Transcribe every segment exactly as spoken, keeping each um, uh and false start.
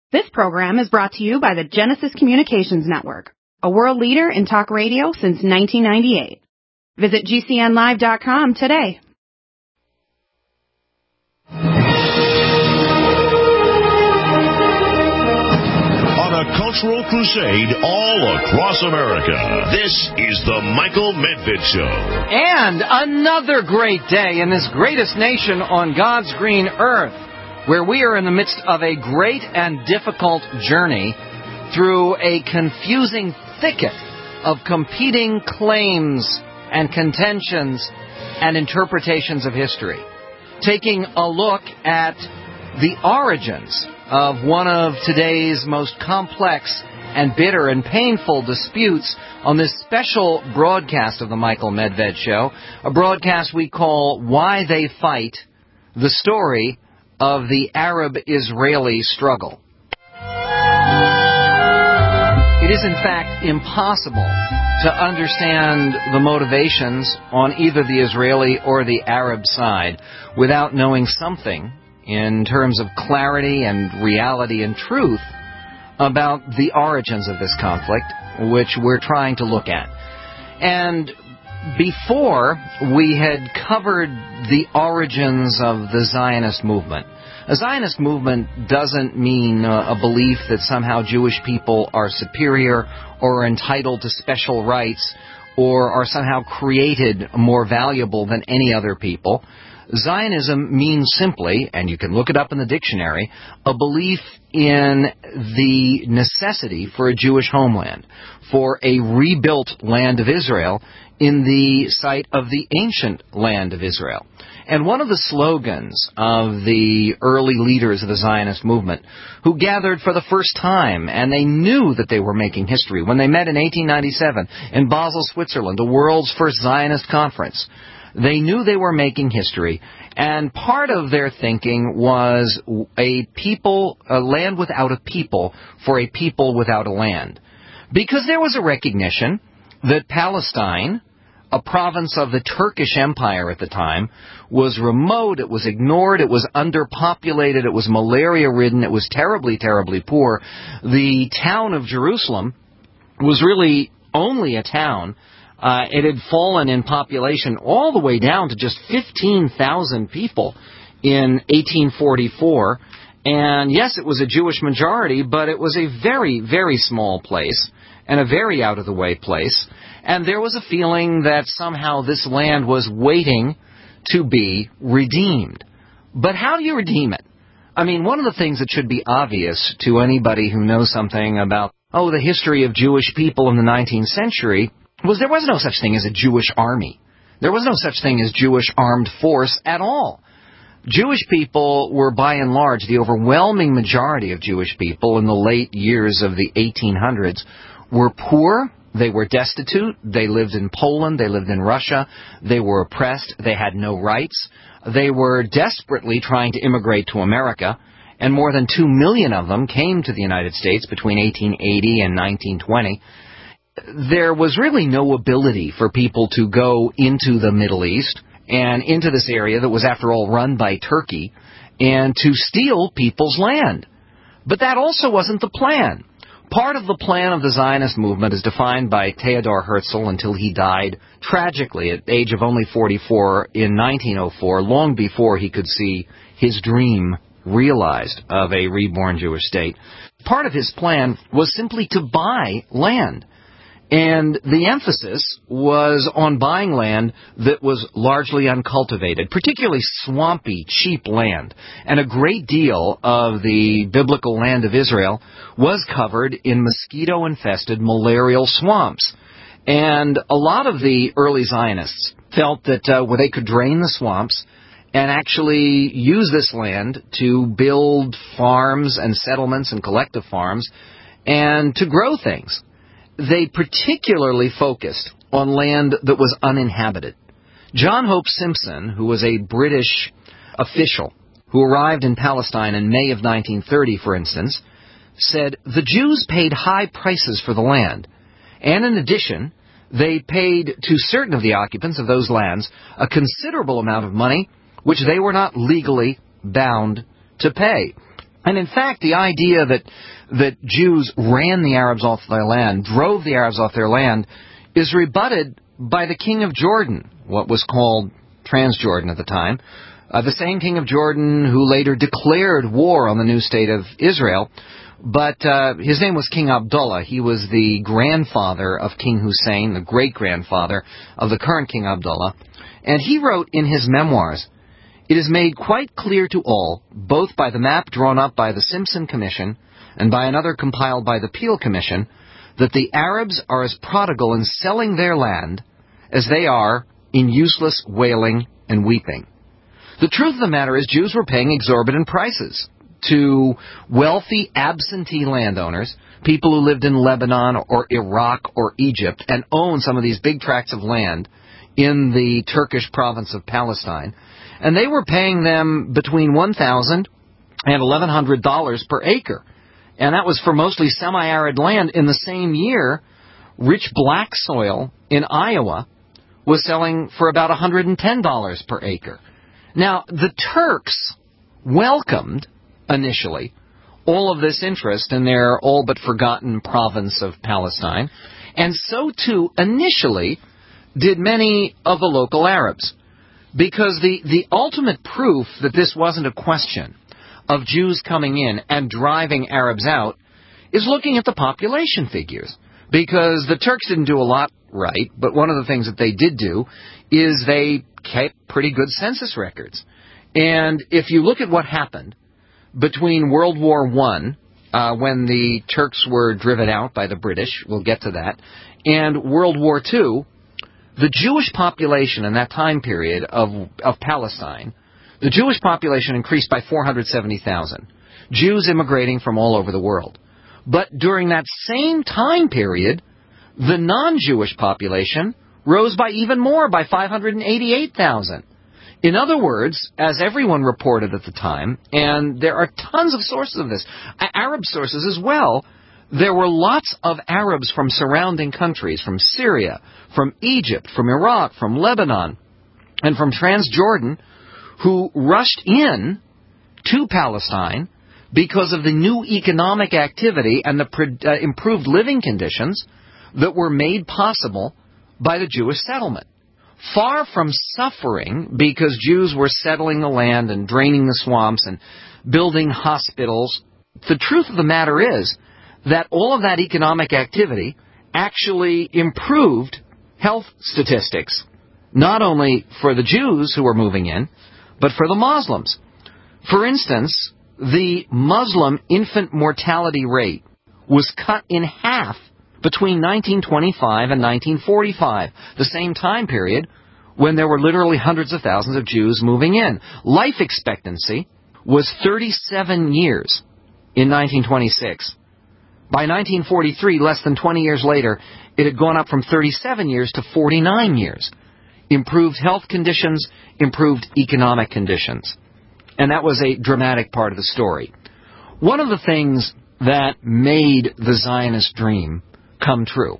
This program is brought to you by the Genesis Communications Network, a world leader in talk radio since nineteen ninety-eight. Visit G C N live dot com today. On a cultural crusade all across America, this is the Michael Medved Show. And another great day in this greatest nation on God's green earth, where we are in the midst of a great and difficult journey through a confusing thicket of competing claims and contentions and interpretations of history. Taking a look at the origins of one of today's most complex and bitter and painful disputes on this special broadcast of the Michael Medved Show, a broadcast we call Why They Fight, the story of the Arab-Israeli struggle. It is, in fact, impossible to understand the motivations on either the Israeli or the Arab side without knowing something in terms of clarity and reality and truth about the origins of this conflict, which we're trying to look at. And before we had covered the origins of the Zionist movement. A Zionist movement doesn't mean uh, a belief that somehow Jewish people are superior or are entitled to special rights or are somehow created more valuable than any other people. Zionism means simply, and you can look it up in the dictionary, a belief in the necessity for a Jewish homeland, for a rebuilt land of Israel in the site of the ancient land of Israel. And one of the slogans of the early leaders of the Zionist movement, who gathered for the first time, and they knew that they were making history, when they met in eighteen ninety-seven in Basel, Switzerland, the world's first Zionist conference, they knew they were making history, and part of their thinking was a people, a land without a people for a people without a land. Because there was a recognition that Palestine, a province of the Turkish Empire at the time, was remote, it was ignored, it was underpopulated, it was malaria-ridden, it was terribly, terribly poor. The town of Jerusalem was really only a town. Uh, it had fallen in population all the way down to just fifteen thousand people in eighteen forty-four. And yes, it was a Jewish majority, but it was a very, very small place and a very out-of-the-way place. And there was a feeling that somehow this land was waiting to be redeemed. But how do you redeem it? I mean, one of the things that should be obvious to anybody who knows something about, oh, the history of Jewish people in the nineteenth century was there was no such thing as a Jewish army. There was no such thing as Jewish armed force at all. Jewish people were, by and large, the overwhelming majority of Jewish people in the late years of the eighteen hundreds were poor. They were destitute. They lived in Poland. They lived in Russia. They were oppressed. They had no rights. They were desperately trying to immigrate to America, and more than two million of them came to the United States between eighteen eighty and nineteen twenty. There was really no ability for people to go into the Middle East and into this area that was, after all, run by Turkey, and to steal people's land. But that also wasn't the plan. Part of the plan of the Zionist movement is defined by Theodor Herzl until he died tragically at the age of only forty-four in nineteen oh four, long before he could see his dream realized of a reborn Jewish state. Part of his plan was simply to buy land. And the emphasis was on buying land that was largely uncultivated, particularly swampy, cheap land. And a great deal of the biblical land of Israel was covered in mosquito-infested malarial swamps. And a lot of the early Zionists felt that uh, where they could drain the swamps and actually use this land to build farms and settlements and collective farms and to grow things. They particularly focused on land that was uninhabited. John Hope Simpson, who was a British official who arrived in Palestine in May of nineteen thirty, for instance, said the Jews paid high prices for the land, and in addition, they paid to certain of the occupants of those lands a considerable amount of money which they were not legally bound to pay. And in fact, the idea that that Jews ran the Arabs off their land, drove the Arabs off their land, is rebutted by the king of Jordan, what was called Transjordan at the time, uh, the same king of Jordan who later declared war on the new state of Israel. But uh, his name was King Abdullah. He was the grandfather of King Hussein, the great-grandfather of the current King Abdullah. And he wrote in his memoirs, "It is made quite clear to all, both by the map drawn up by the Simpson Commission and by another compiled by the Peel Commission, that the Arabs are as prodigal in selling their land as they are in useless wailing and weeping. The truth of the matter is Jews were paying exorbitant prices to wealthy absentee landowners, people who lived in Lebanon or Iraq or Egypt and owned some of these big tracts of land in the Turkish province of Palestine, and they were paying them between one thousand dollars and eleven hundred dollars per acre. And that was for mostly semi-arid land. In the same year, rich black soil in Iowa was selling for about one hundred ten dollars per acre. Now, the Turks welcomed, initially, all of this interest in their all but forgotten province of Palestine, and so too, initially, did many of the local Arabs. Because the, the ultimate proof that this wasn't a question of Jews coming in and driving Arabs out is looking at the population figures. Because the Turks didn't do a lot right, but one of the things that they did do is they kept pretty good census records. And if you look at what happened between World War One, uh, when the Turks were driven out by the British, we'll get to that, and World War Two, the Jewish population in that time period of, of Palestine, the Jewish population increased by four hundred seventy thousand, Jews immigrating from all over the world. But during that same time period, the non-Jewish population rose by even more, by five hundred eighty-eight thousand. In other words, as everyone reported at the time, and there are tons of sources of this, Arab sources as well, there were lots of Arabs from surrounding countries, from Syria, from Egypt, from Iraq, from Lebanon, and from Transjordan, who rushed in to Palestine because of the new economic activity and the pre- uh, improved living conditions that were made possible by the Jewish settlement. Far from suffering because Jews were settling the land and draining the swamps and building hospitals, the truth of the matter is that all of that economic activity actually improved health statistics, not only for the Jews who were moving in, but for the Muslims. For instance, the Muslim infant mortality rate was cut in half between nineteen twenty-five and nineteen forty-five, the same time period when there were literally hundreds of thousands of Jews moving in. Life expectancy was thirty-seven years in nineteen twenty-six. By nineteen forty-three, less than twenty years later, it had gone up from thirty-seven years to forty-nine years. Improved health conditions, improved economic conditions. And that was a dramatic part of the story. One of the things that made the Zionist dream come true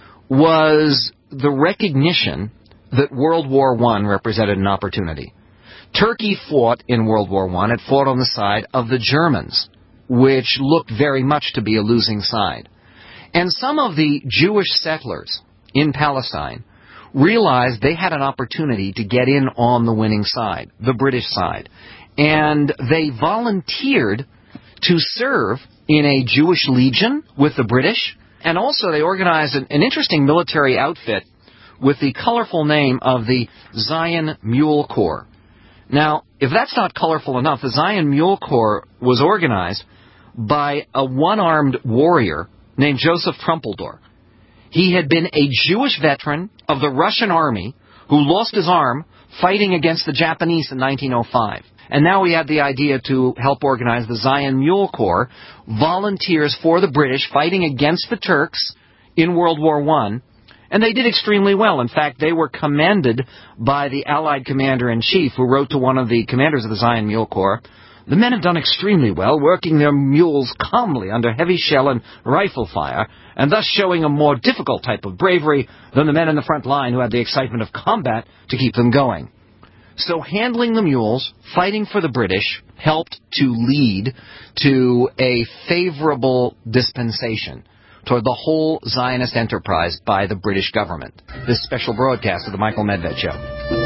was the recognition that World War One represented an opportunity. Turkey fought in World War One. It fought on the side of the Germans, which looked very much to be a losing side. And some of the Jewish settlers in Palestine realized they had an opportunity to get in on the winning side, the British side. And they volunteered to serve in a Jewish legion with the British. And also they organized an, an interesting military outfit with the colorful name of the Zion Mule Corps. Now, if that's not colorful enough, the Zion Mule Corps was organized by a one-armed warrior named Joseph Trumpeldor. He had been a Jewish veteran of the Russian army who lost his arm fighting against the Japanese in nineteen oh five. And now we had the idea to help organize the Zion Mule Corps, volunteers for the British fighting against the Turks in World War One. And they did extremely well. In fact, they were commended by the Allied commander-in-chief, who wrote to one of the commanders of the Zion Mule Corps, "The men have done extremely well, working their mules calmly under heavy shell and rifle fire, and thus showing a more difficult type of bravery than the men in the front line who had the excitement of combat to keep them going." So handling the mules, fighting for the British, helped to lead to a favorable dispensation toward the whole Zionist enterprise by the British government. This special broadcast of the Michael Medved Show.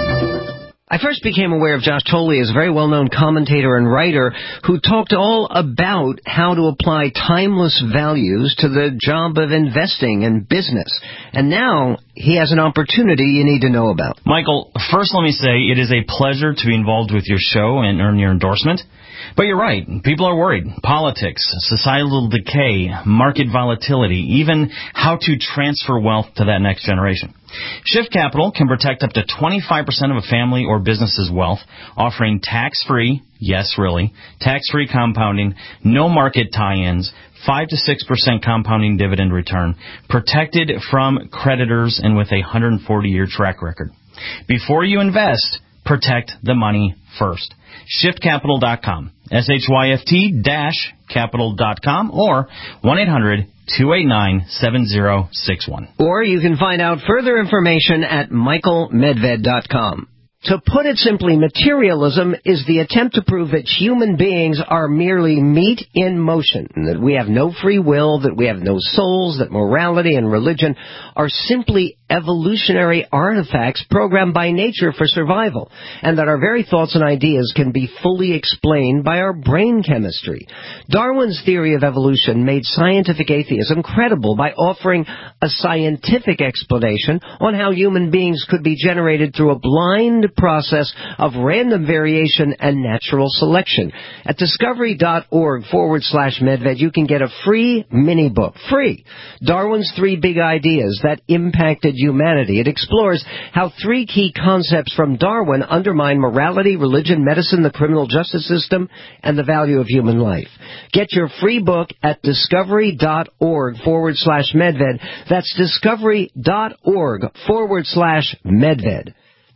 I first became aware of Josh Tolley as a very well-known commentator and writer who talked all about how to apply timeless values to the job of investing and business. And now he has an opportunity you need to know about. Michael, first let me say it is a pleasure to be involved with your show and earn your endorsement. But you're right. People are worried. Politics, societal decay, market volatility, even how to transfer wealth to that next generation. Shift Capital can protect up to twenty-five percent of a family or business's wealth, offering tax-free, yes, really, tax-free compounding, no market tie-ins, five to six percent compounding dividend return, protected from creditors, and with a one hundred forty year track record. Before you invest, protect the money first. shift capital dot com, S H Y F T dash capital dot com, or one eight hundred two eight nine seven zero six one. Or you can find out further information at michael medved dot com. To put it simply, materialism is the attempt to prove that human beings are merely meat in motion, that we have no free will, that we have no souls, that morality and religion are simply evolutionary artifacts programmed by nature for survival, and that our very thoughts and ideas can be fully explained by our brain chemistry. Darwin's theory of evolution made scientific atheism credible by offering a scientific explanation on how human beings could be generated through a blind process of random variation and natural selection. At discovery.org forward slash Medved, you can get a free mini book. Free. Darwin's Three Big Ideas That Impacted Humanity. It explores how three key concepts from Darwin undermine morality, religion, medicine, the criminal justice system, and the value of human life. Get your free book at discovery.org forward slash Medved. That's discovery.org forward slash Medved.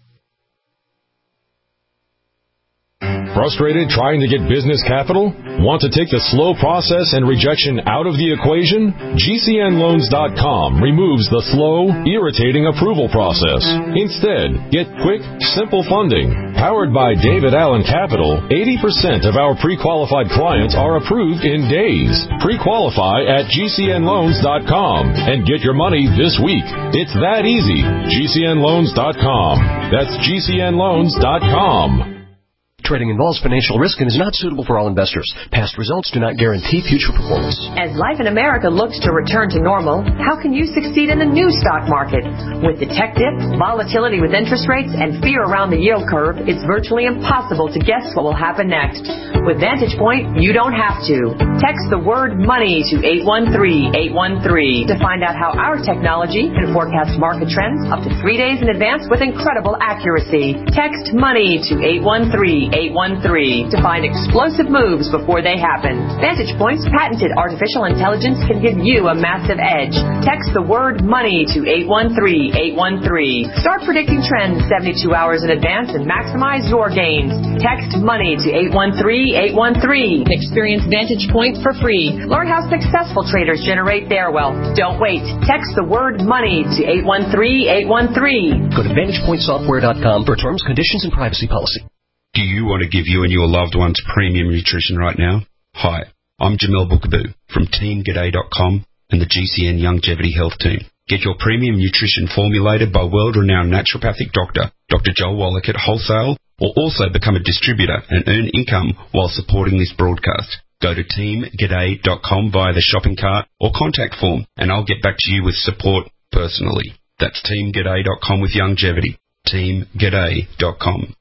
Frustrated trying to get business capital? Want to take the slow process and rejection out of the equation? G C N loans dot com removes the slow, irritating approval process. Instead, get quick, simple funding. Powered by David Allen Capital, eighty percent of our pre-qualified clients are approved in days. Pre-qualify at G C N loans dot com and get your money this week. It's that easy. G C N loans dot com. That's G C N loans dot com. Trading involves financial risk and is not suitable for all investors. Past results do not guarantee future performance. As life in America looks to return to normal, how can you succeed in the new stock market? With the tech dip, volatility with interest rates, and fear around the yield curve, it's virtually impossible to guess what will happen next. With Vantage Point, you don't have to. Text the word money to eight one three eight one three to find out how our technology can forecast market trends up to three days in advance with incredible accuracy. Text money to eight one three eight one three to find explosive moves before they happen. Vantage Point's patented artificial intelligence can give you a massive edge. Text the word money to eight one three eight one three. Start predicting trends seventy-two hours in advance and maximize your gains. Text money to eight one three eight one three. Experience Vantage Point for free. Learn how successful traders generate their wealth. Don't wait. Text the word money to eight one three eight one three. Go to vantage point software dot com for terms, conditions, and privacy policy. Do you want to give you and your loved ones premium nutrition right now? Hi, I'm Jamel Bookaboo from team g'day dot com and the G C N Longevity Health Team. Get your premium nutrition formulated by world-renowned naturopathic doctor, Doctor Joel Wallach at wholesale, or also become a distributor and earn income while supporting this broadcast. Go to team g'day dot com via the shopping cart or contact form, and I'll get back to you with support personally. That's team g'day dot com with longevity. team g'day dot com.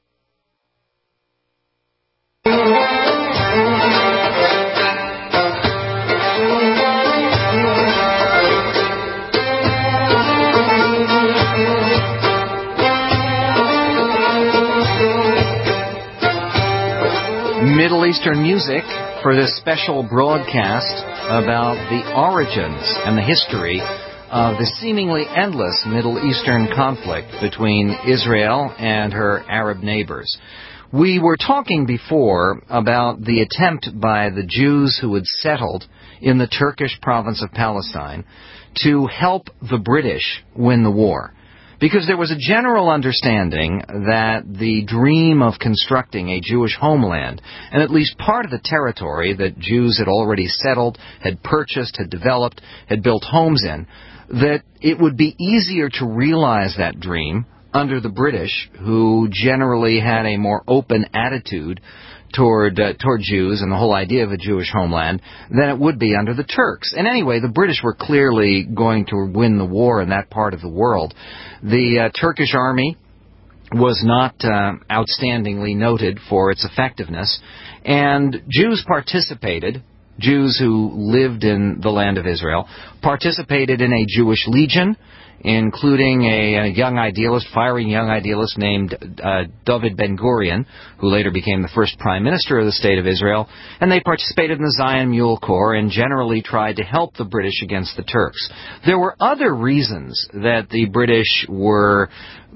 Middle Eastern music for this special broadcast about the origins and the history of the seemingly endless Middle Eastern conflict between Israel and her Arab neighbors. We were talking before about the attempt by the Jews who had settled in the Turkish province of Palestine to help the British win the war. Because there was a general understanding that the dream of constructing a Jewish homeland, and at least part of the territory that Jews had already settled, had purchased, had developed, had built homes in, that it would be easier to realize that dream under the British, who generally had a more open attitude toward uh, toward Jews and the whole idea of a Jewish homeland than it would be under the Turks. And anyway, the British were clearly going to win the war in that part of the world. The uh, Turkish army was not uh, outstandingly noted for its effectiveness, and Jews participated, Jews who lived in the land of Israel, participated in a Jewish legion, including a, a young idealist, fiery young idealist named uh, David Ben-Gurion, who later became the first prime minister of the state of Israel, and they participated in the Zion Mule Corps and generally tried to help the British against the Turks. There were other reasons that the British were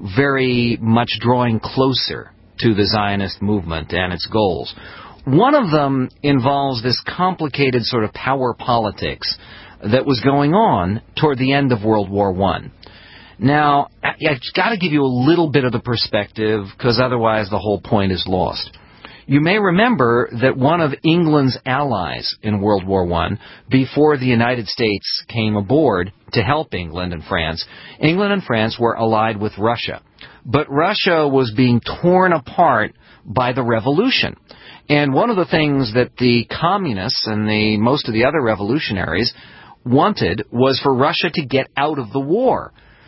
very much drawing closer to the Zionist movement and its goals. One of them involves this complicated sort of power politics that was going on toward the end of World War One. Now, I've got to give you a little bit of the perspective, because otherwise the whole point is lost. You may remember that one of England's allies in World War One, before the United States came aboard to help England and France, England and France were allied with Russia. But Russia was being torn apart by the revolution. And one of the things that the communists and the most of the other revolutionaries wanted was for Russia to get out of the war.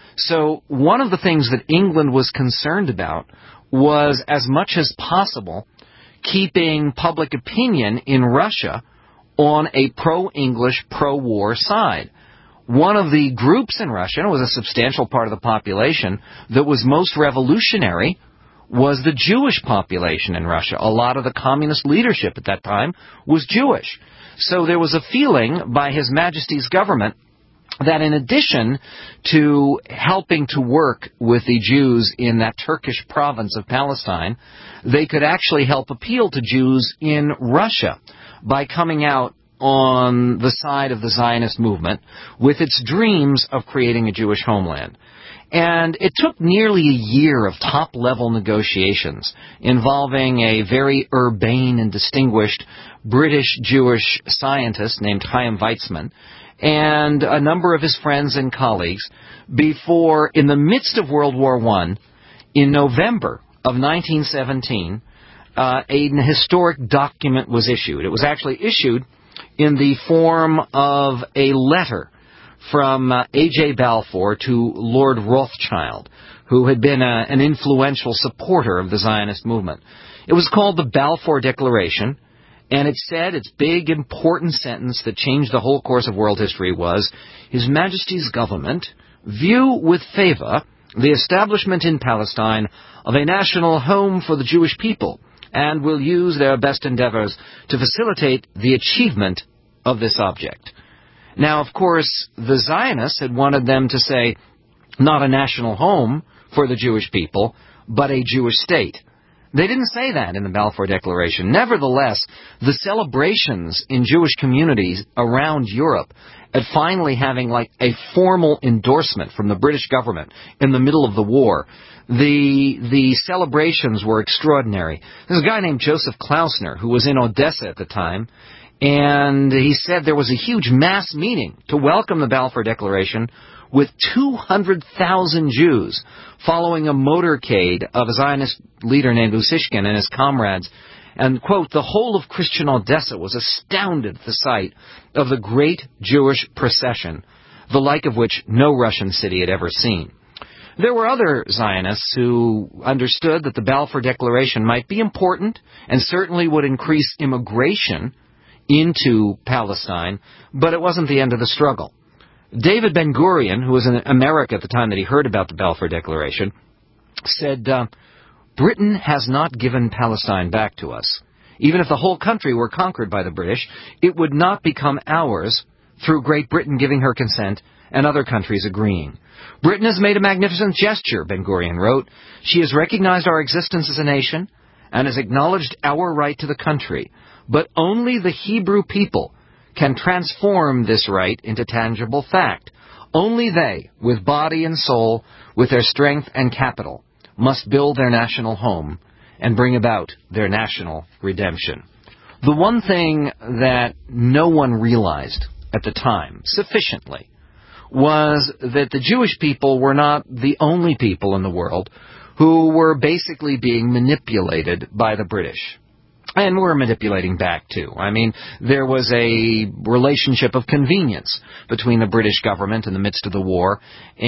So one of the things that England was concerned about was, as much as possible, keeping public opinion in Russia on a pro-English, pro-war side. One of the groups in Russia, and it was a substantial part of the population, that was most revolutionary was the Jewish population in Russia. A lot of the communist leadership at that time was Jewish. So there was a feeling by His Majesty's government that in addition to helping to work with the Jews in that Turkish province of Palestine, they could actually help appeal to Jews in Russia by coming out on the side of the Zionist movement with its dreams of creating a Jewish homeland. And it took nearly a year of top-level negotiations involving a very urbane and distinguished British Jewish scientist named Chaim Weizmann and a number of his friends and colleagues before, in the midst of World War One, in November of nineteen seventeen, uh, a historic document was issued. It was actually issued in the form of a letter from uh, A J Balfour to Lord Rothschild, who had been a, an influential supporter of the Zionist movement. It was called the Balfour Declaration, and it said, its big, important sentence that changed the whole course of world history was, His Majesty's government view with favor the establishment in Palestine of a national home for the Jewish people, and will use their best endeavors to facilitate the achievement of this object. Now, of course, the Zionists had wanted them to say, not a national home for the Jewish people, but a Jewish state. They didn't say that in the Balfour Declaration. Nevertheless, the celebrations in Jewish communities around Europe at finally having like a formal endorsement from the British government in the middle of the war, the the celebrations were extraordinary. There's a guy named Joseph Klausner who was in Odessa at the time, and he said there was a huge mass meeting to welcome the Balfour Declaration with two hundred thousand Jews following a motorcade of a Zionist leader named Usishkin and his comrades. And, quote, the whole of Christian Odessa was astounded at the sight of the great Jewish procession, the like of which no Russian city had ever seen. There were other Zionists who understood that the Balfour Declaration might be important and certainly would increase immigration into Palestine, but it wasn't the end of the struggle. David Ben-Gurion, who was in America at the time that he heard about the Balfour Declaration, said, uh, Britain has not given Palestine back to us. Even if the whole country were conquered by the British, it would not become ours through Great Britain giving her consent and other countries agreeing. Britain has made a magnificent gesture, Ben-Gurion wrote. She has recognized our existence as a nation and has acknowledged our right to the country. But only the Hebrew people can transform this right into tangible fact. Only they, with body and soul, with their strength and capital, must build their national home and bring about their national redemption. The one thing that no one realized at the time sufficiently was that the Jewish people were not the only people in the world who were basically being manipulated by the British. And were manipulating back, too. I mean, there was a relationship of convenience between the British government in the midst of the war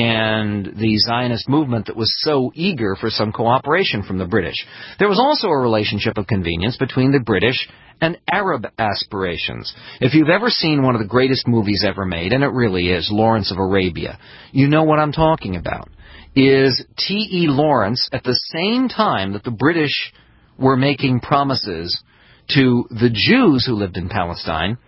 and the Zionist movement that was so eager for some cooperation from the British. There was also a relationship of convenience between the British and Arab aspirations. If you've ever seen one of the greatest movies ever made, and it really is, Lawrence of Arabia, you know what I'm talking about. Is T E Lawrence, at the same time that the British were making promises to the Jews who lived in Palestine,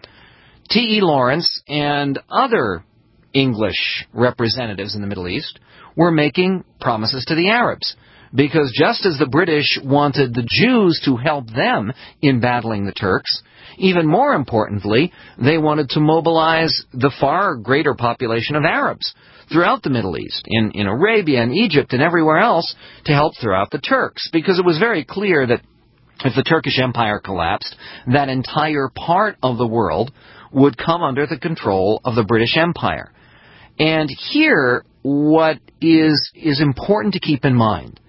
T E Lawrence and other English representatives in the Middle East were making promises to the Arabs. Because just as the British wanted the Jews to help them in battling the Turks, even more importantly, they wanted to mobilize the far greater population of Arabs throughout the Middle East, in, in Arabia and Egypt and everywhere else, to help throw out the Turks. Because it was very clear that if the Turkish Empire collapsed, that entire part of the world would come under the control of the British Empire. And here, what is, is important to keep in mind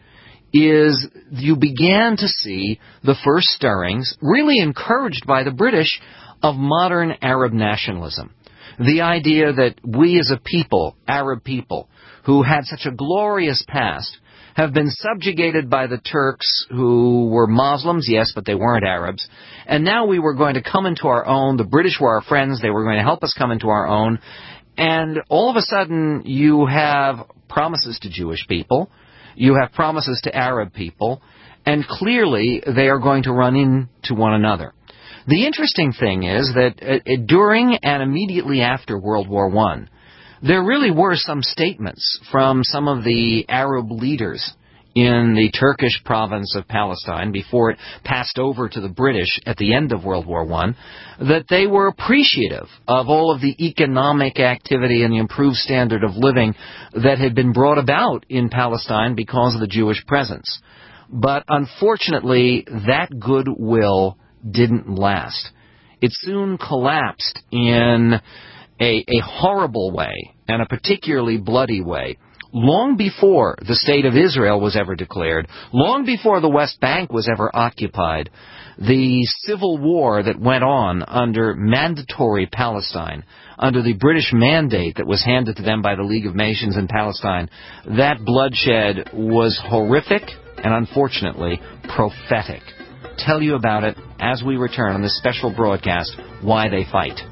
is you began to see the first stirrings, really encouraged by the British, of modern Arab nationalism. The idea that we as a people, Arab people, who had such a glorious past, have been subjugated by the Turks, who were Muslims, yes, but they weren't Arabs, and now we were going to come into our own. The British were our friends. They were going to help us come into our own. And all of a sudden, you have promises to Jewish people. You have promises to Arab people. And clearly, they are going to run into one another. The interesting thing is that uh, during and immediately after World War One, there really were some statements from some of the Arab leaders in the Turkish province of Palestine before it passed over to the British at the end of World War One, that they were appreciative of all of the economic activity and the improved standard of living that had been brought about in Palestine because of the Jewish presence. But unfortunately, that goodwill didn't last. It soon collapsed in a, a horrible way, and a particularly bloody way, long before the State of Israel was ever declared, long before the West Bank was ever occupied. The civil war that went on under mandatory Palestine, under the British mandate that was handed to them by the League of Nations in Palestine, that bloodshed was horrific and, unfortunately, prophetic. Tell you about it as we return on this special broadcast, Why They Fight.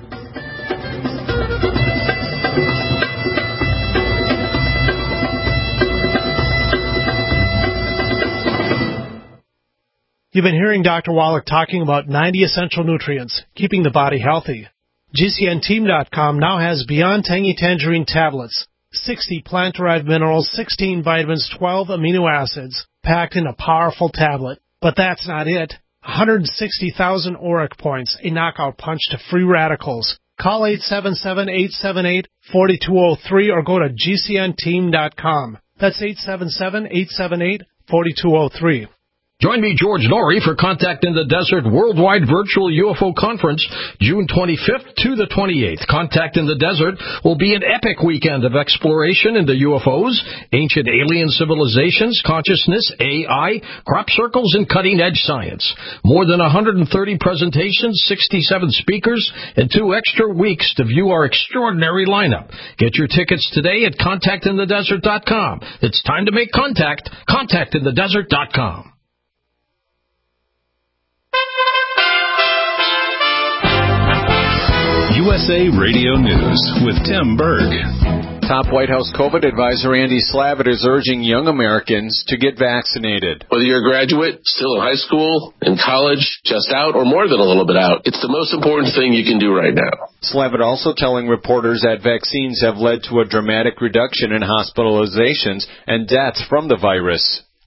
You've been hearing Doctor Wallach talking about ninety essential nutrients, keeping the body healthy. G C N team dot com now has Beyond Tangy Tangerine tablets, sixty plant-derived minerals, sixteen vitamins, twelve amino acids, packed in a powerful tablet. But that's not it. one hundred sixty thousand auric points, a knockout punch to free radicals. Call eight seven seven, eight seven eight, four two zero three or go to G C N team dot com. That's eight seven seven, eight seven eight, four two zero three. Join me, George Norrie, for Contact in the Desert Worldwide Virtual U F O Conference, June twenty-fifth to the twenty-eighth. Contact in the Desert will be an epic weekend of exploration into U F Os, ancient alien civilizations, consciousness, A I, crop circles, and cutting-edge science. More than one hundred thirty presentations, sixty-seven speakers, and two extra weeks to view our extraordinary lineup. Get your tickets today at contact in the desert dot com. It's time to make contact. contact in the desert dot com. U S A Radio News with Tim Berg. Top White House COVID advisor Andy Slavitt is urging young Americans to get vaccinated. Whether you're a graduate, still in high school, in college, just out, or more than a little bit out, it's the most important thing you can do right now. Slavitt also telling reporters that vaccines have led to a dramatic reduction in hospitalizations and deaths from the virus.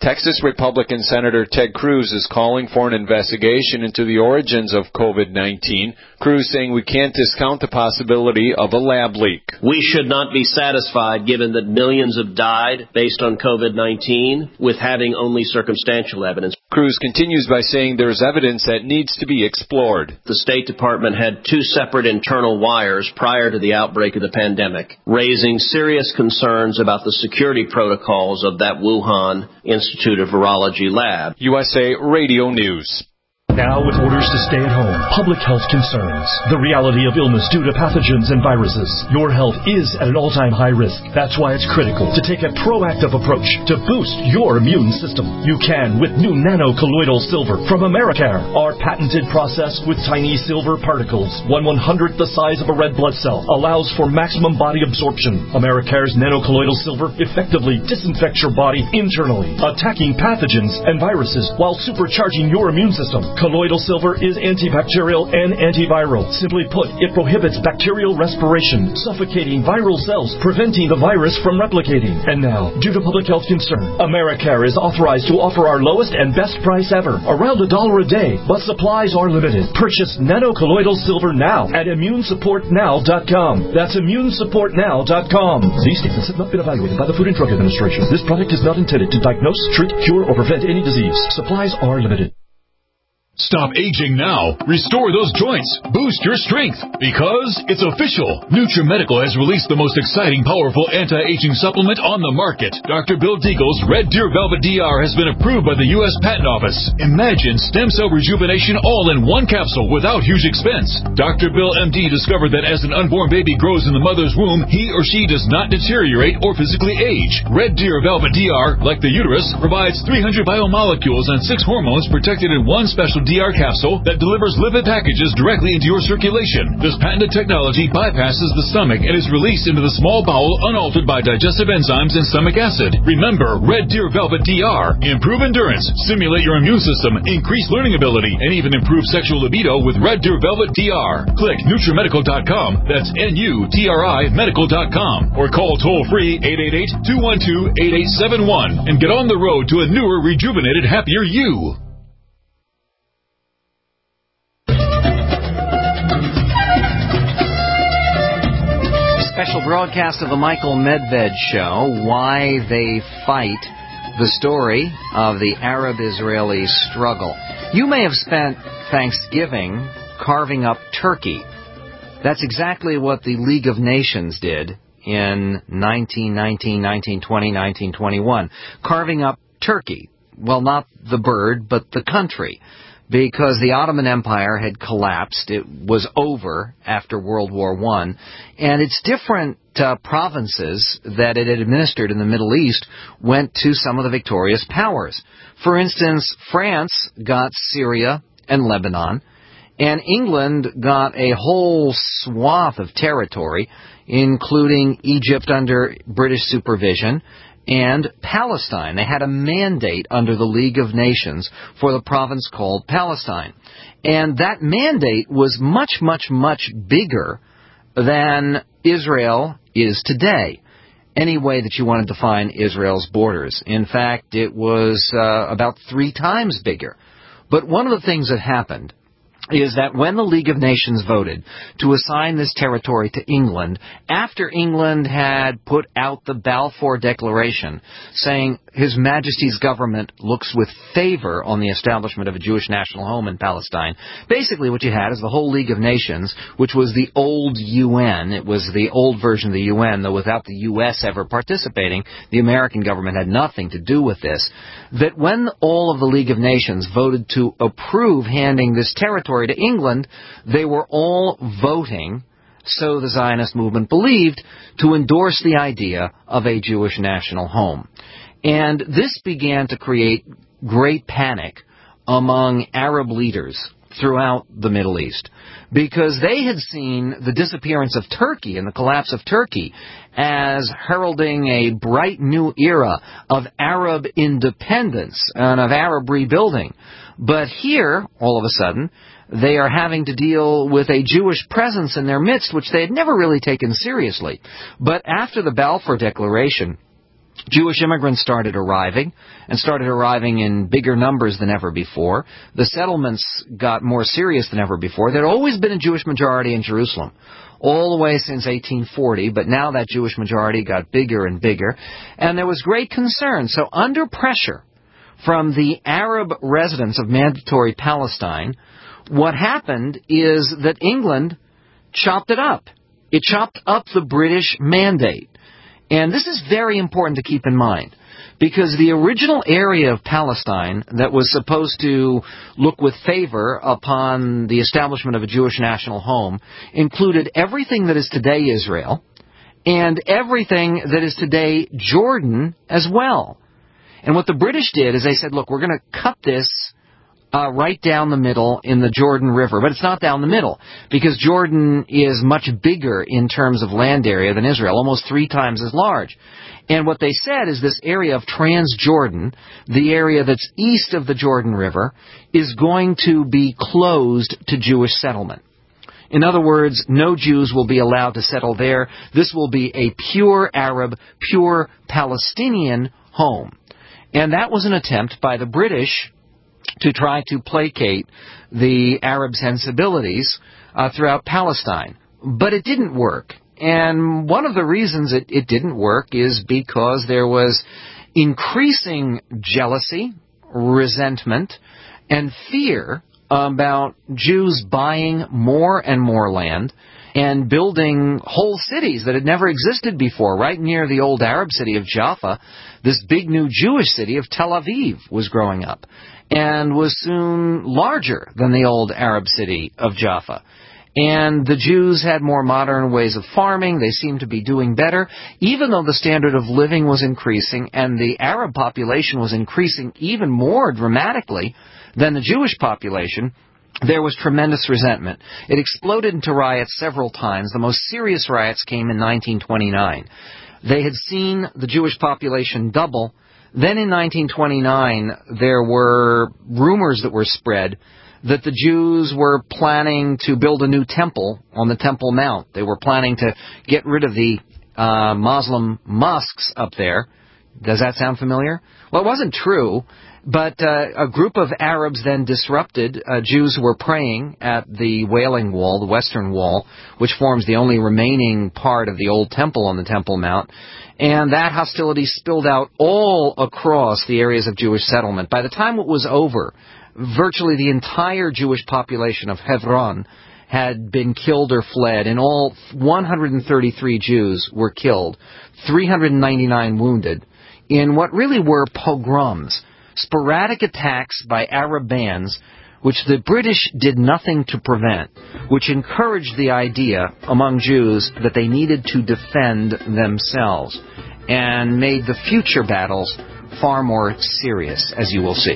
Texas Republican Senator Ted Cruz is calling for an investigation into the origins of COVID nineteen. Cruz saying we can't discount the possibility of a lab leak. We should not be satisfied, given that millions have died based on COVID nineteen, with having only circumstantial evidence. Cruz continues by saying there is evidence that needs to be explored. The State Department had two separate internal wires prior to the outbreak of the pandemic, raising serious concerns about the security protocols of that Wuhan Institute of Virology lab. U S A Radio News. Now with orders to stay at home, public health concerns, the reality of illness due to pathogens and viruses. Your health is at an all-time high risk. That's why it's critical to take a proactive approach to boost your immune system. You can with new nano-colloidal silver from Americare. Our patented process with tiny silver particles, one one-hundredth the size of a red blood cell, allows for maximum body absorption. Americare's nano-colloidal silver effectively disinfects your body internally, attacking pathogens and viruses while supercharging your immune system. Colloidal silver is antibacterial and antiviral. Simply put, it prohibits bacterial respiration, suffocating viral cells, preventing the virus from replicating. And now, due to public health concern, Americare is authorized to offer our lowest and best price ever, around a dollar a day, but supplies are limited. Purchase nano-colloidal silver now at immune support now dot com. That's immune support now dot com. These statements have not been evaluated by the Food and Drug Administration. This product is not intended to diagnose, treat, cure, or prevent any disease. Supplies are limited. Stop aging now. Restore those joints. Boost your strength. Because it's official. NutriMedical has released the most exciting, powerful anti-aging supplement on the market. Doctor Bill Deagle's Red Deer Velvet D R has been approved by the U S Patent Office. Imagine stem cell rejuvenation all in one capsule without huge expense. Doctor Bill M D discovered that as an unborn baby grows in the mother's womb, he or she does not deteriorate or physically age. Red Deer Velvet D R, like the uterus, provides three hundred biomolecules and six hormones protected in one special D R capsule that delivers lipid packages directly into your circulation. This patented technology bypasses the stomach and is released into the small bowel unaltered by digestive enzymes and stomach acid. Remember, Red Deer Velvet D R. Improve endurance, stimulate your immune system, increase learning ability, and even improve sexual libido with Red Deer Velvet D R. Click NutriMedical dot com, that's N U T R I medical dot com, or call toll-free eight eight eight, two one two, eight eight seven one and get on the road to a newer, rejuvenated, happier you. Special broadcast of the Michael Medved Show, Why They Fight, the story of the Arab-Israeli struggle. You may have spent Thanksgiving carving up turkey. That's exactly what the League of Nations did in nineteen nineteen, nineteen twenty, nineteen twenty-one. Carving up turkey. Well, not the bird, but the country. Because the Ottoman Empire had collapsed. It was over after World War One. And its different uh, provinces that it had administered in the Middle East went to some of the victorious powers. For instance, France got Syria and Lebanon, and England got a whole swath of territory, including Egypt under British supervision, and Palestine. They had a mandate under the League of Nations for the province called Palestine. And that mandate was much, much, much bigger than Israel is today, any way that you want to define Israel's borders. In fact, it was uh, about three times bigger. But one of the things that happened is that when the League of Nations voted to assign this territory to England, after England had put out the Balfour Declaration saying His Majesty's government looks with favor on the establishment of a Jewish national home in Palestine, basically what you had is the whole League of Nations, which was the old U N. It was the old version of the U N, though without the U S ever participating. The American government had nothing to do with this. That when all of the League of Nations voted to approve handing this territory to England, they were all voting, so the Zionist movement believed, to endorse the idea of a Jewish national home. And this began to create great panic among Arab leaders throughout the Middle East, because they had seen the disappearance of Turkey and the collapse of Turkey as heralding a bright new era of Arab independence and of Arab rebuilding. But here, all of a sudden, they are having to deal with a Jewish presence in their midst, which they had never really taken seriously. But after the Balfour Declaration, Jewish immigrants started arriving, and started arriving in bigger numbers than ever before. The settlements got more serious than ever before. There had always been a Jewish majority in Jerusalem, all the way since eighteen forty, but now that Jewish majority got bigger and bigger, and there was great concern. So under pressure from the Arab residents of Mandatory Palestine, what happened is that England chopped it up. It chopped up the British mandate. And this is very important to keep in mind, because the original area of Palestine that was supposed to look with favor upon the establishment of a Jewish national home included everything that is today Israel and everything that is today Jordan as well. And what the British did is they said, look, we're going to cut this Uh, right down the middle in the Jordan River. But it's not down the middle, because Jordan is much bigger in terms of land area than Israel, almost three times as large. And what they said is this area of Transjordan, the area that's east of the Jordan River, is going to be closed to Jewish settlement. In other words, no Jews will be allowed to settle there. This will be a pure Arab, pure Palestinian home. And that was an attempt by the British to try to placate the Arab sensibilities uh, throughout Palestine. But it didn't work. And one of the reasons it, it didn't work is because there was increasing jealousy, resentment, and fear about Jews buying more and more land and building whole cities that had never existed before. Right near the old Arab city of Jaffa, this big new Jewish city of Tel Aviv was growing up, and was soon larger than the old Arab city of Jaffa. And the Jews had more modern ways of farming. They seemed to be doing better, even though the standard of living was increasing, and the Arab population was increasing even more dramatically than the Jewish population. There was tremendous resentment. It exploded into riots several times. The most serious riots came in nineteen twenty-nine. They had seen the Jewish population double. Then in nineteen twenty-nine, there were rumors that were spread that the Jews were planning to build a new temple on the Temple Mount. They were planning to get rid of the uh, Muslim mosques up there. Does that sound familiar? Well, it wasn't true, but uh, a group of Arabs then disrupted. Uh, Jews who were praying at the Wailing Wall, the Western Wall, which forms the only remaining part of the old temple on the Temple Mount. And that hostility spilled out all across the areas of Jewish settlement. By the time it was over, virtually the entire Jewish population of Hebron had been killed or fled. In all, one hundred thirty-three Jews were killed, three hundred ninety-nine wounded, in what really were pogroms, sporadic attacks by Arab bands, which the British did nothing to prevent, which encouraged the idea among Jews that they needed to defend themselves, and made the future battles far more serious, as you will see.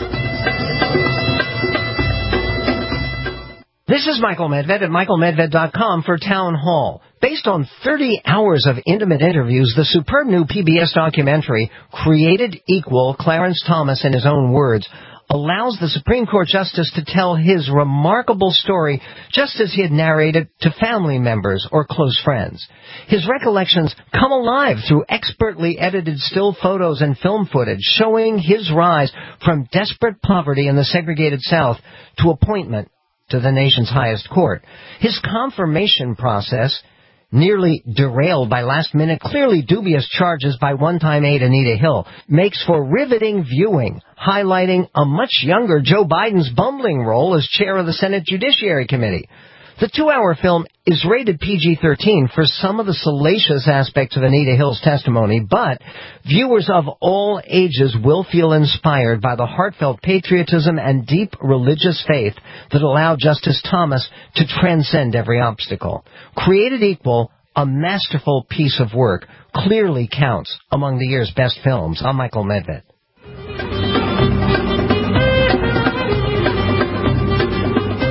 This is Michael Medved at michael medved dot com for Town Hall. Based on thirty hours of intimate interviews, the superb new P B S documentary, Created Equal, Clarence Thomas, in his own words, allows the Supreme Court Justice to tell his remarkable story just as he had narrated to family members or close friends. His recollections come alive through expertly edited still photos and film footage showing his rise from desperate poverty in the segregated South to appointment to the nation's highest court. His confirmation process, nearly derailed by last-minute, clearly dubious charges by one-time aide Anita Hill, makes for riveting viewing, highlighting a much younger Joe Biden's bumbling role as chair of the Senate Judiciary Committee. The two-hour film is rated P G thirteen for some of the salacious aspects of Anita Hill's testimony, but viewers of all ages will feel inspired by the heartfelt patriotism and deep religious faith that allow Justice Thomas to transcend every obstacle. Created Equal, a masterful piece of work, clearly counts among the year's best films. I'm Michael Medved.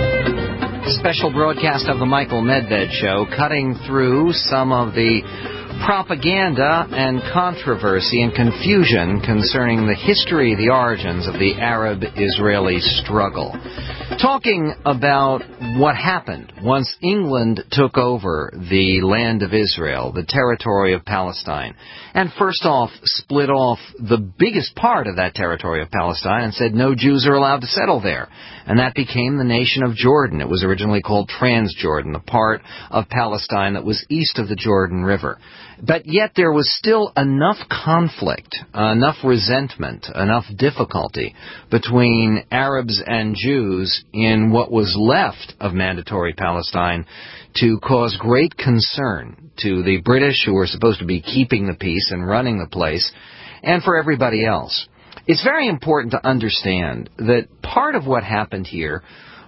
Special broadcast of the Michael Medved Show, cutting through some of the propaganda and controversy and confusion concerning the history, the origins of the Arab-Israeli struggle. Talking about what happened once England took over the land of Israel, the territory of Palestine, and first off split off the biggest part of that territory of Palestine and said no Jews are allowed to settle there. And that became the nation of Jordan. It was originally called Transjordan, the part of Palestine that was east of the Jordan River. But yet there was still enough conflict, uh, enough resentment, enough difficulty between Arabs and Jews in what was left of mandatory Palestine to cause great concern to the British, who were supposed to be keeping the peace and running the place, and for everybody else. It's very important to understand that part of what happened here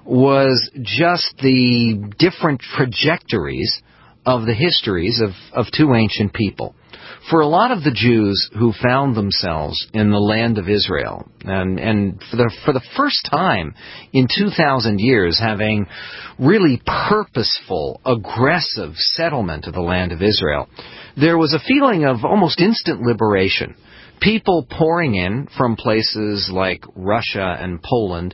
was just the different trajectories of the histories of, of two ancient people. For a lot of the Jews who found themselves in the land of Israel, and, and for the, for the first time in two thousand years having really purposeful, aggressive settlement of the land of Israel, there was a feeling of almost instant liberation. People pouring in from places like Russia and Poland,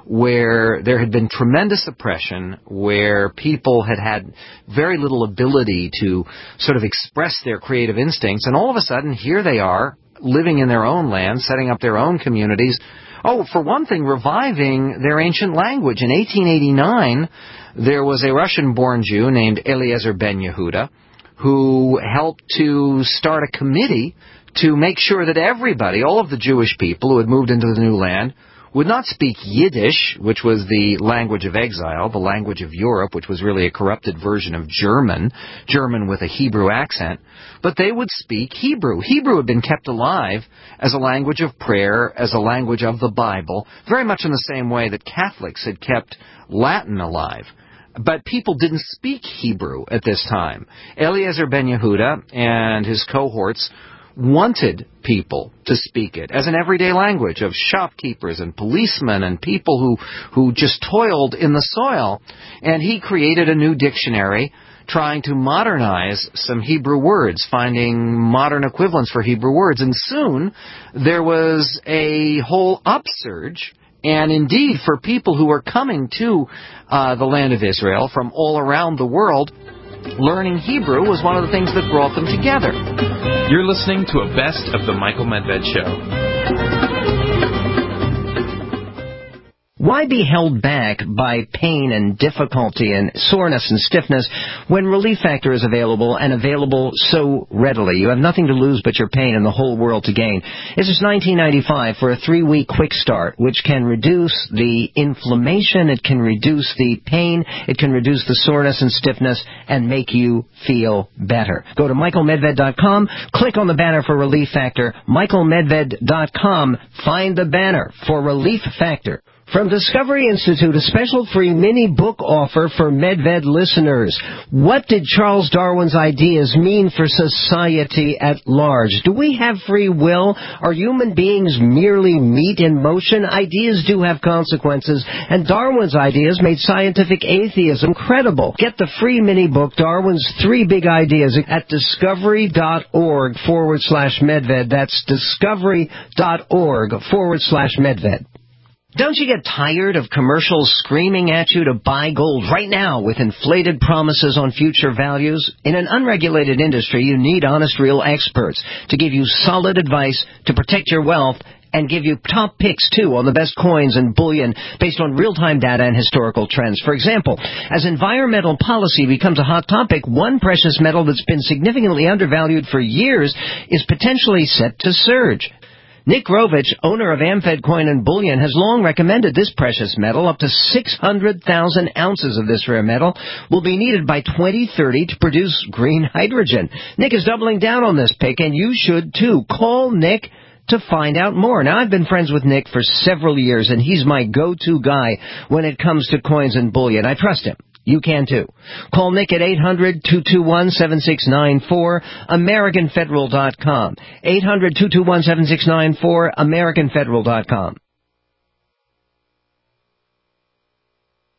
where there had been tremendous oppression, where people had had very little ability to sort of express their creative instincts, and all of a sudden, here they are, living in their own land, setting up their own communities. Oh, for one thing, reviving their ancient language. In eighteen eighty-nine, there was a Russian-born Jew named Eliezer Ben Yehuda, who helped to start a committee to make sure that everybody, all of the Jewish people who had moved into the new land, would not speak Yiddish, which was the language of exile, the language of Europe, which was really a corrupted version of German, German with a Hebrew accent, but they would speak Hebrew. Hebrew had been kept alive as a language of prayer, as a language of the Bible, very much in the same way that Catholics had kept Latin alive. But people didn't speak Hebrew at this time. Eliezer Ben Yehuda and his cohorts wanted people to speak it as an everyday language of shopkeepers and policemen and people who, who just toiled in the soil. And he created a new dictionary trying to modernize some Hebrew words, finding modern equivalents for Hebrew words. And soon there was a whole upsurge. And indeed, for people who were coming to uh, the land of Israel from all around the world, learning Hebrew was one of the things that brought them together. You're listening to a best of the Michael Medved Show. Why be held back by pain and difficulty and soreness and stiffness when Relief Factor is available and available so readily? You have nothing to lose but your pain and the whole world to gain. This is nineteen ninety-five for a three-week quick start, which can reduce the inflammation, it can reduce the pain, it can reduce the soreness and stiffness, and make you feel better. Go to michael medved dot com, click on the banner for Relief Factor, michael medved dot com, find the banner for Relief Factor. From Discovery Institute, a special free mini book offer for Medved listeners. What did Charles Darwin's ideas mean for society at large? Do we have free will? Are human beings merely meat in motion? Ideas do have consequences, and Darwin's ideas made scientific atheism credible. Get the free mini book, Darwin's Three Big Ideas, at discovery.org forward slash Medved. That's discovery.org forward slash Medved. Don't you get tired of commercials screaming at you to buy gold right now with inflated promises on future values? In an unregulated industry, you need honest, real experts to give you solid advice to protect your wealth and give you top picks, too, on the best coins and bullion based on real-time data and historical trends. For example, as environmental policy becomes a hot topic, one precious metal that's been significantly undervalued for years is potentially set to surge. Nick Rovich, owner of Amfed Coin and Bullion, has long recommended this precious metal. Up to six hundred thousand ounces of this rare metal will be needed by twenty thirty to produce green hydrogen. Nick is doubling down on this pick, and you should too. Call Nick to find out more. Now, I've been friends with Nick for several years, and he's my go-to guy when it comes to coins and bullion. I trust him. You can too. Call Nick at eight hundred, two two one, seven six nine four, American Federal dot com. eight hundred, two two one, seven six nine four, American Federal dot com.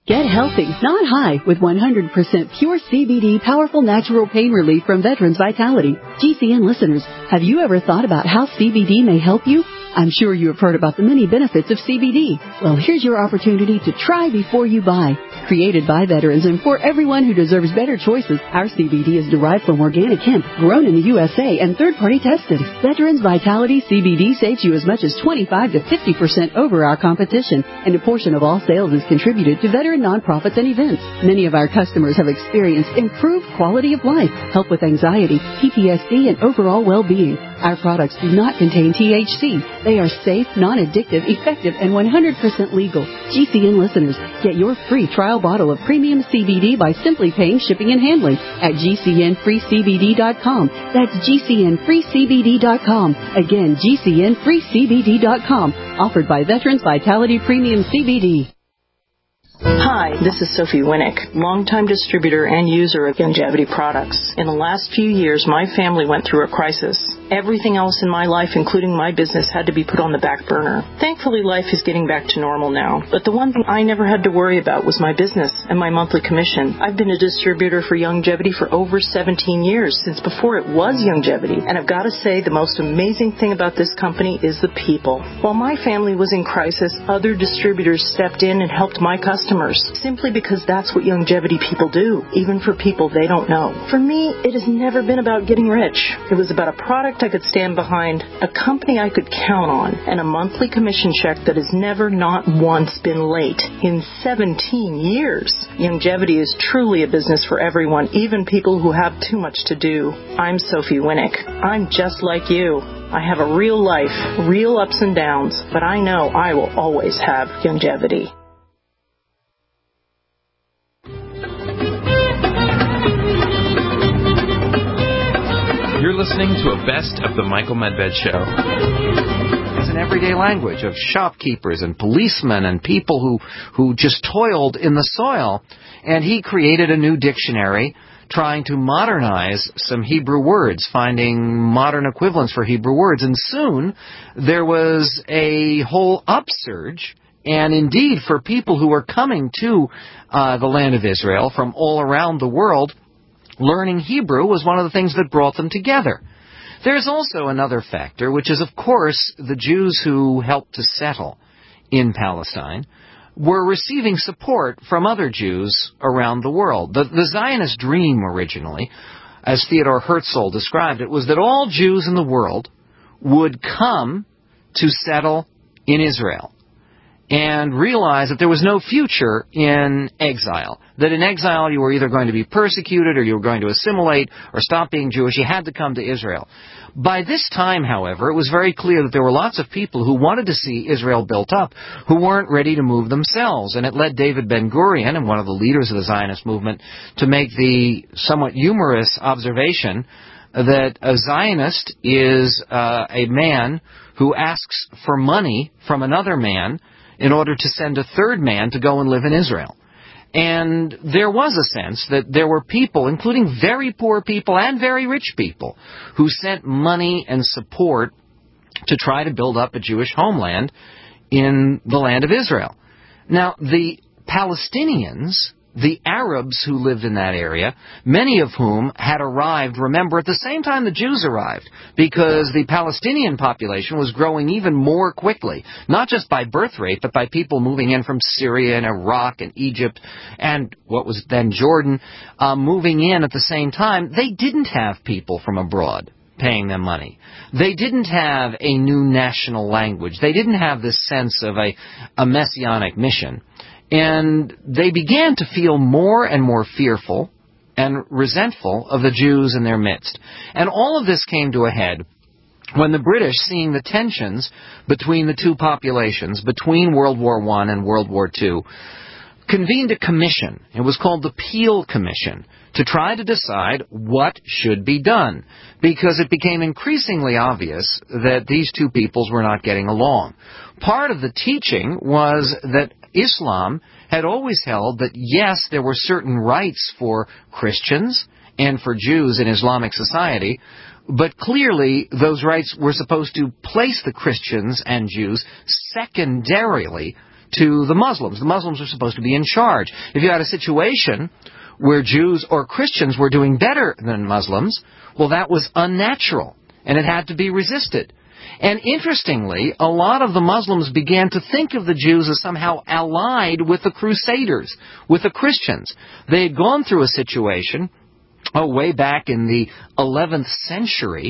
Get healthy, not high, with one hundred percent pure C B D powerful natural pain relief from Veterans Vitality. G C N listeners, have you ever thought about how C B D may help you? I'm sure you have heard about the many benefits of C B D. Well, here's your opportunity to try before you buy. Created by veterans and for everyone who deserves better choices, our C B D is derived from organic hemp, grown in the U S A and third-party tested. Veterans Vitality C B D saves you as much as twenty-five to fifty percent over our competition, and a portion of all sales is contributed to veteran nonprofits and events. Many of our customers have experienced improved quality of life, help with anxiety, P T S D, and overall well-being. Our products do not contain T H C. They are safe, non-addictive, effective, and one hundred percent legal. G C N listeners, get your free trial bottle of premium C B D by simply paying shipping and handling at G C N free C B D dot com. That's G C N free C B D dot com. Again, G C N free C B D dot com. Offered by Veterans Vitality Premium C B D. Hi, this is Sophie Winnick, longtime distributor and user of Youngevity products. In the last few years, my family went through a crisis. Everything else in my life, including my business, had to be put on the back burner. Thankfully, life is getting back to normal now. But the one thing I never had to worry about was my business and my monthly commission. I've been a distributor for Youngevity for over seventeen years, since before it was Youngevity. And I've got to say, the most amazing thing about this company is the people. While my family was in crisis, other distributors stepped in and helped my customers, simply because that's what Youngevity people do, even for people they don't know. For me, it has never been about getting rich. It was about a product I could stand behind, a company I could count on, and a monthly commission check that has never, not once, been late in seventeen years. Youngevity is truly a business for everyone, even people who have too much to do. I'm Sophie Winnick. I'm just like you. I have a real life, real ups and downs, but I know I will always have Youngevity. You're listening to a Best of the Michael Medved Show. It's an everyday language of shopkeepers and policemen and people who, who just toiled in the soil. And he created a new dictionary trying to modernize some Hebrew words, finding modern equivalents for Hebrew words. And soon there was a whole upsurge. And indeed, for people who were coming to uh, the land of Israel from all around the world, learning Hebrew was one of the things that brought them together. There's also another factor, which is, of course, the Jews who helped to settle in Palestine were receiving support from other Jews around the world. The, the Zionist dream originally, as Theodor Herzl described it, was that all Jews in the world would come to settle in Israel and realize that there was no future in exile. That in exile you were either going to be persecuted or you were going to assimilate or stop being Jewish. You had to come to Israel. By this time, however, it was very clear that there were lots of people who wanted to see Israel built up who weren't ready to move themselves. And it led David Ben-Gurion, and one of the leaders of the Zionist movement, to make the somewhat humorous observation that a Zionist is uh, a man who asks for money from another man in order to send a third man to go and live in Israel. And there was a sense that there were people, including very poor people and very rich people, who sent money and support to try to build up a Jewish homeland in the land of Israel. Now, the Palestinians, the Arabs who lived in that area, many of whom had arrived, remember, at the same time the Jews arrived, because the Palestinian population was growing even more quickly, not just by birth rate, but by people moving in from Syria and Iraq and Egypt and what was then Jordan, uh, moving in at the same time. They didn't have people from abroad paying them money. They didn't have a new national language. They didn't have this sense of a, a messianic mission. And they began to feel more and more fearful and resentful of the Jews in their midst. And all of this came to a head when the British, seeing the tensions between the two populations, between World War One and World War Two, convened a commission. It was called the Peel Commission, to try to decide what should be done, because it became increasingly obvious that these two peoples were not getting along. Part of the teaching was that Islam had always held that, yes, there were certain rights for Christians and for Jews in Islamic society, but clearly those rights were supposed to place the Christians and Jews secondarily to the Muslims. The Muslims are supposed to be in charge. If you had a situation where Jews or Christians were doing better than Muslims, well, that was unnatural, and it had to be resisted. And interestingly, a lot of the Muslims began to think of the Jews as somehow allied with the Crusaders, with the Christians. They had gone through a situation Oh, way back in the eleventh century,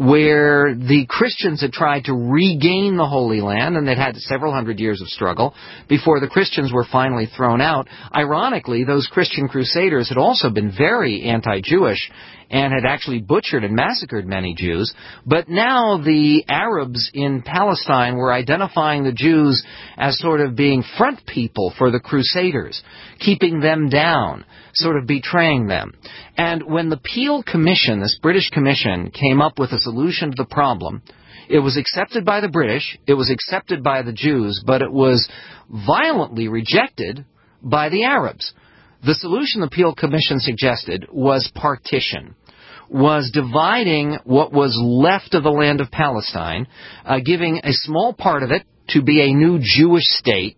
where the Christians had tried to regain the Holy Land, and they'd had several hundred years of struggle before the Christians were finally thrown out. Ironically, those Christian crusaders had also been very anti-Jewish and had actually butchered and massacred many Jews. But now the Arabs in Palestine were identifying the Jews as sort of being front people for the Crusaders, keeping them down, sort of betraying them. And when the Peel Commission, this British commission, came up with a solution to the problem, it was accepted by the British, it was accepted by the Jews, but it was violently rejected by the Arabs. The solution the Peel Commission suggested was partition, was dividing what was left of the land of Palestine, uh, giving a small part of it to be a new Jewish state,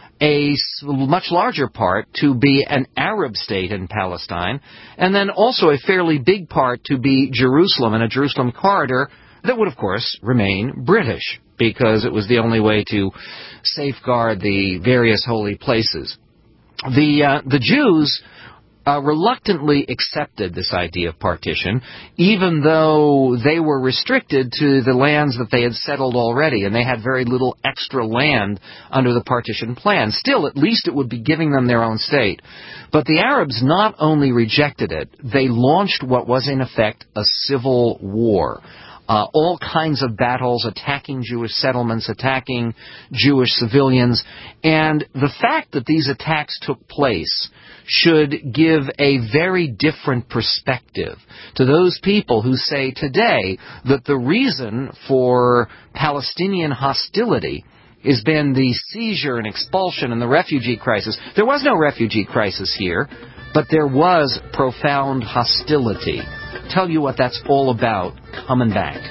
a much larger part to be an Arab state in Palestine, and then also a fairly big part to be Jerusalem and a Jerusalem corridor that would, of course, remain British, because it was the only way to safeguard the various holy places. The, uh, the Jews Uh, reluctantly accepted this idea of partition, even though they were restricted to the lands that they had settled already, and they had very little extra land under the partition plan. Still, at least it would be giving them their own state. But the Arabs not only rejected it, they launched what was in effect a civil war. Uh, all kinds of battles, attacking Jewish settlements, attacking Jewish civilians. And the fact that these attacks took place should give a very different perspective to those people who say today that the reason for Palestinian hostility has been the seizure and expulsion and the refugee crisis. There was no refugee crisis here, but there was profound hostility. Tell you what that's all about coming back.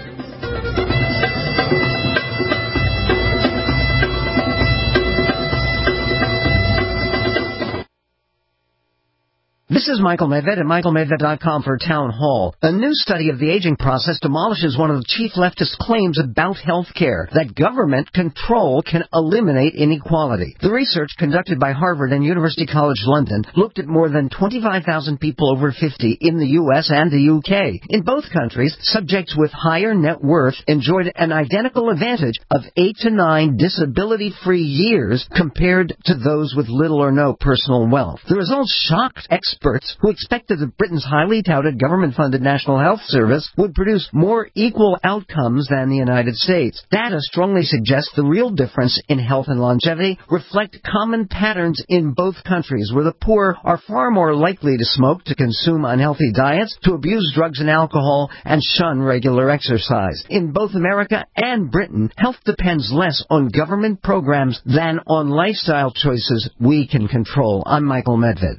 This is Michael Medved at Michael Medved dot com for Town Hall. A new study of the aging process demolishes one of the chief leftist claims about health care, that government control can eliminate inequality. The research conducted by Harvard and University College London looked at more than twenty-five thousand people over fifty in the U S and the U K. In both countries, subjects with higher net worth enjoyed an identical advantage of eight to nine disability-free years compared to those with little or no personal wealth. The results shocked experts Experts who expected that Britain's highly touted government-funded National Health Service would produce more equal outcomes than the United States. Data strongly suggests the real difference in health and longevity reflect common patterns in both countries, where the poor are far more likely to smoke, to consume unhealthy diets, to abuse drugs and alcohol, and shun regular exercise. In both America and Britain, health depends less on government programs than on lifestyle choices we can control. I'm Michael Medved.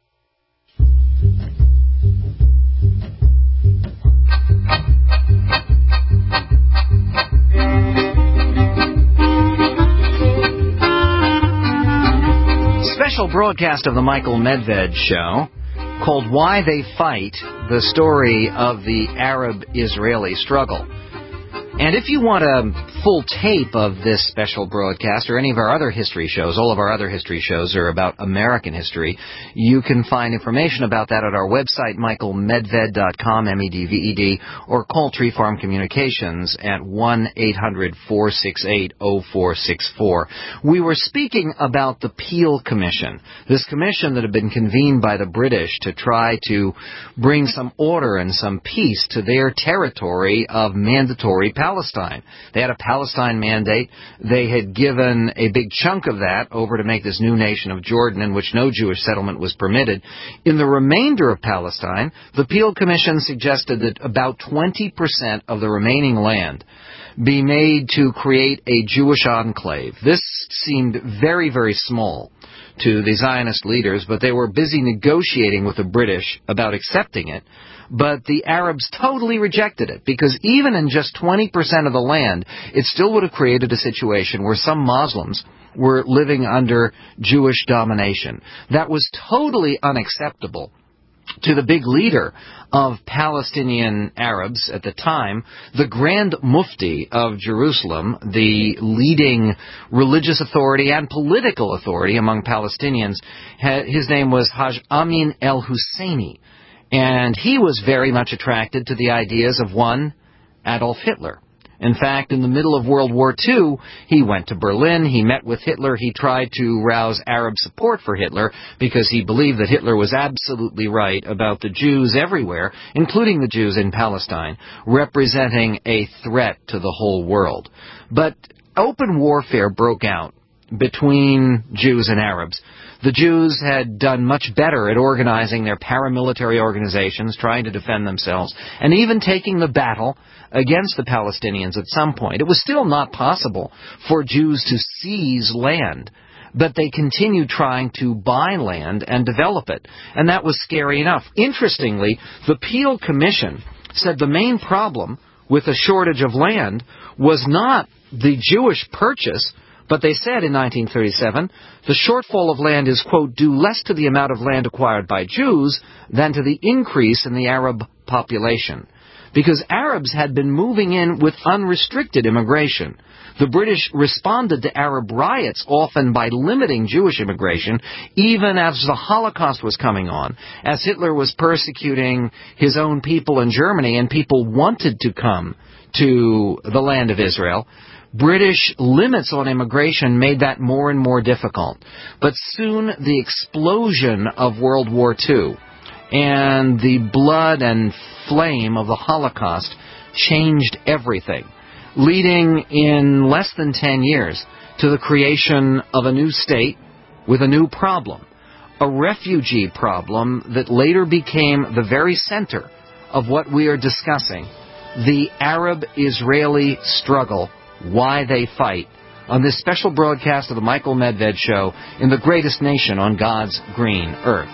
Special broadcast of the Michael Medved Show called Why They Fight, the story of the Arab-Israeli struggle. And if you want a full tape of this special broadcast or any of our other history shows, all of our other history shows are about American history, you can find information about that at our website, michael medved dot com, M E D V E D, or call Tree Farm Communications at one eight hundred, four six eight, oh four six four. We were speaking about the Peel Commission, this commission that had been convened by the British to try to bring some order and some peace to their territory of mandatory Palestine. They had a Palestine mandate. They had given a big chunk of that over to make this new nation of Jordan, in which no Jewish settlement was permitted. In the remainder of Palestine, the Peel Commission suggested that about twenty percent of the remaining land be made to create a Jewish enclave. This seemed very, very small to the Zionist leaders, but they were busy negotiating with the British about accepting it. But the Arabs totally rejected it, because even in just twenty percent of the land, it still would have created a situation where some Muslims were living under Jewish domination. That was totally unacceptable to the big leader of Palestinian Arabs at the time, the Grand Mufti of Jerusalem, the leading religious authority and political authority among Palestinians. His name was Haj Amin el-Husseini, and he was very much attracted to the ideas of one Adolf Hitler. In fact, in the middle of World War Two, he went to Berlin, he met with Hitler, he tried to rouse Arab support for Hitler because he believed that Hitler was absolutely right about the Jews everywhere, including the Jews in Palestine, representing a threat to the whole world. But open warfare broke out between Jews and Arabs. The Jews had done much better at organizing their paramilitary organizations, trying to defend themselves, and even taking the battle against the Palestinians at some point. It was still not possible for Jews to seize land, but they continued trying to buy land and develop it, and that was scary enough. Interestingly, the Peel Commission said the main problem with a shortage of land was not the Jewish purchase, but they said in nineteen thirty-seven, the shortfall of land is, quote, due less to the amount of land acquired by Jews than to the increase in the Arab population. Because Arabs had been moving in with unrestricted immigration. The British responded to Arab riots often by limiting Jewish immigration, even as the Holocaust was coming on, as Hitler was persecuting his own people in Germany and people wanted to come to the land of Israel. British limits on immigration made that more and more difficult. But soon the explosion of World War Two and the blood and flame of the Holocaust changed everything, leading in less than ten years to the creation of a new state with a new problem, a refugee problem that later became the very center of what we are discussing, the Arab-Israeli struggle, why they fight, on this special broadcast of the Michael Medved Show in the greatest nation on God's green earth.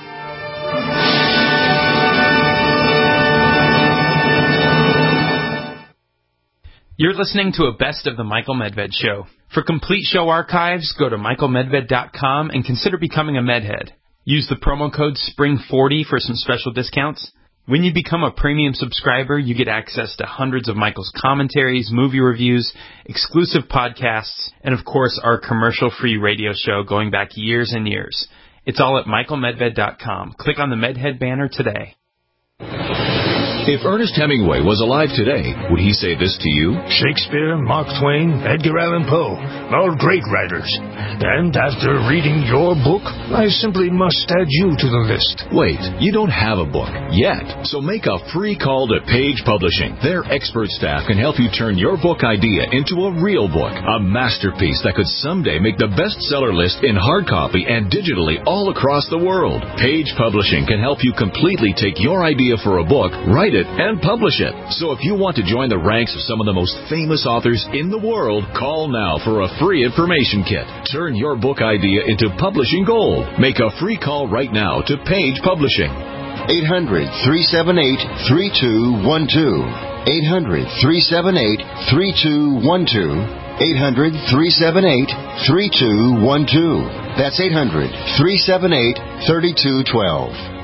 You're listening to a Best of the Michael Medved Show. For complete show archives, go to michael medved dot com and consider becoming a Medhead. Use the promo code spring forty for some special discounts. When you become a premium subscriber, you get access to hundreds of Michael's commentaries, movie reviews, exclusive podcasts, and of course our commercial-free radio show going back years and years. It's all at michael medved dot com. Click on the Medhead banner today. If Ernest Hemingway was alive today, would he say this to you? Shakespeare, Mark Twain, Edgar Allan Poe, all great writers. And after reading your book, I simply must add you to the list. Wait, you don't have a book yet, so make a free call to Page Publishing. Their expert staff can help you turn your book idea into a real book, a masterpiece that could someday make the bestseller list in hard copy and digitally all across the world. Page Publishing can help you completely take your idea for a book, write it, and publish it. So if you want to join the ranks of some of the most famous authors in the world, call now for a free information kit. Turn your book idea into publishing gold. Make a free call right now to Page Publishing. eight hundred, three seven eight, three two one two. eight hundred, three seven eight, three two one two. eight hundred, three seven eight, three two one two. That's eight hundred, three seven eight, three two one two.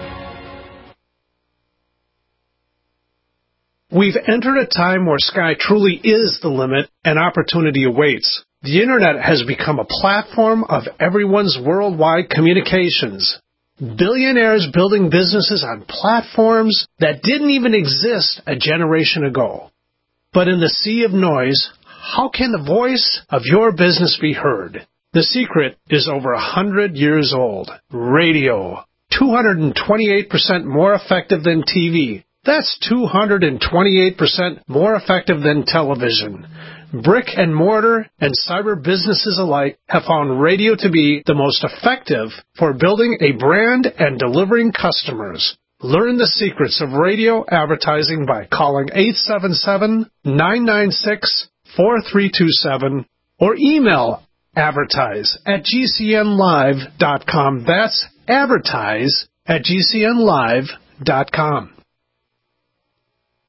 We've entered a time where sky truly is the limit and opportunity awaits. The Internet has become a platform of everyone's worldwide communications. Billionaires building businesses on platforms that didn't even exist a generation ago. But in the sea of noise, how can the voice of your business be heard? The secret is over a hundred years old. Radio. two hundred twenty-eight percent more effective than T V. That's two hundred twenty-eight percent more effective than television. Brick and mortar and cyber businesses alike have found radio to be the most effective for building a brand and delivering customers. Learn the secrets of radio advertising by calling eight seven seven, nine nine six, four three two seven or email advertise at g c n live dot com. That's advertise at g c n live dot com.